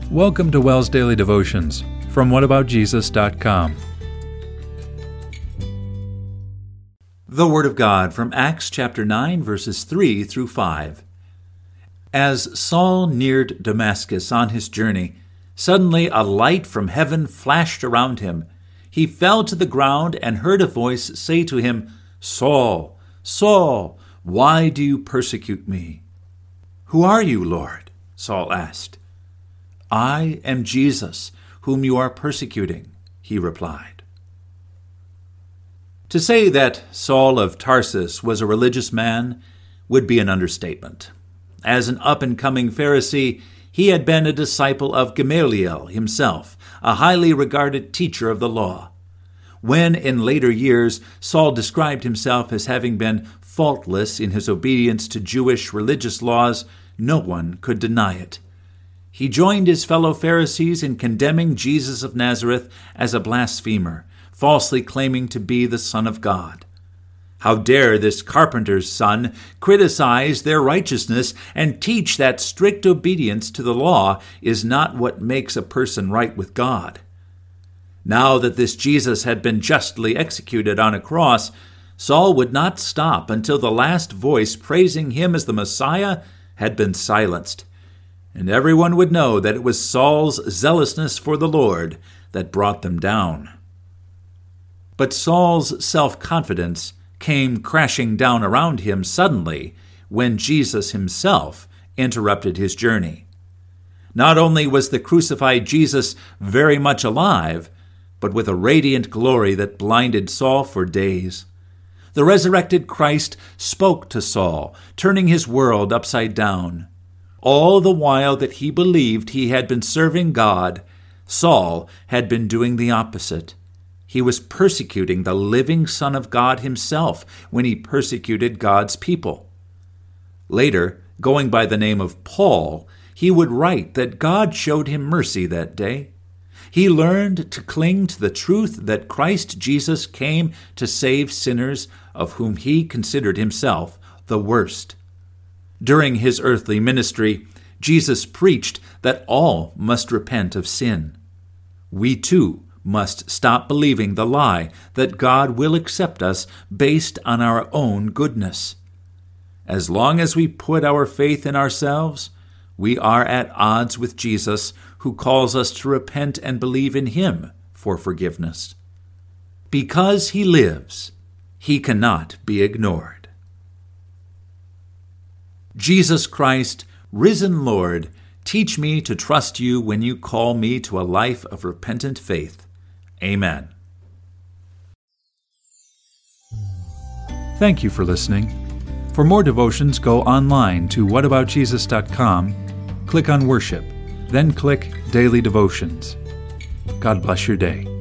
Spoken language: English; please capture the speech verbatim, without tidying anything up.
Welcome to Wells Daily Devotions from what about jesus dot com. The Word of God from Acts chapter nine, verses three through five. As Saul neared Damascus on his journey, suddenly a light from heaven flashed around him. He fell to the ground and heard a voice say to him, "Saul, Saul, why do you persecute me?" "Who are you, Lord?" Saul asked. "I am Jesus, whom you are persecuting," he replied. To say that Saul of Tarsus was a religious man would be an understatement. As an up-and-coming Pharisee, he had been a disciple of Gamaliel himself, a highly regarded teacher of the law. When, in later years, Saul described himself as having been faultless in his obedience to Jewish religious laws, no one could deny it. He joined his fellow Pharisees in condemning Jesus of Nazareth as a blasphemer, falsely claiming to be the Son of God. How dare this carpenter's son criticize their righteousness and teach that strict obedience to the law is not what makes a person right with God? Now that this Jesus had been justly executed on a cross, Saul would not stop until the last voice praising him as the Messiah had been silenced. And everyone would know that it was Saul's zealousness for the Lord that brought them down. But Saul's self-confidence came crashing down around him suddenly when Jesus himself interrupted his journey. Not only was the crucified Jesus very much alive, but with a radiant glory that blinded Saul for days. The resurrected Christ spoke to Saul, turning his world upside down. All the while that he believed he had been serving God, Saul had been doing the opposite. He was persecuting the living Son of God himself when he persecuted God's people. Later, going by the name of Paul, he would write that God showed him mercy that day. He learned to cling to the truth that Christ Jesus came to save sinners, of whom he considered himself the worst. During his earthly ministry, Jesus preached that all must repent of sin. We too must stop believing the lie that God will accept us based on our own goodness. As long as we put our faith in ourselves, we are at odds with Jesus, who calls us to repent and believe in him for forgiveness. Because he lives, he cannot be ignored. Jesus Christ, risen Lord, teach me to trust you when you call me to a life of repentant faith. Amen. Thank you for listening. For more devotions, go online to what about jesus dot com, click on Worship, then click Daily Devotions. God bless your day.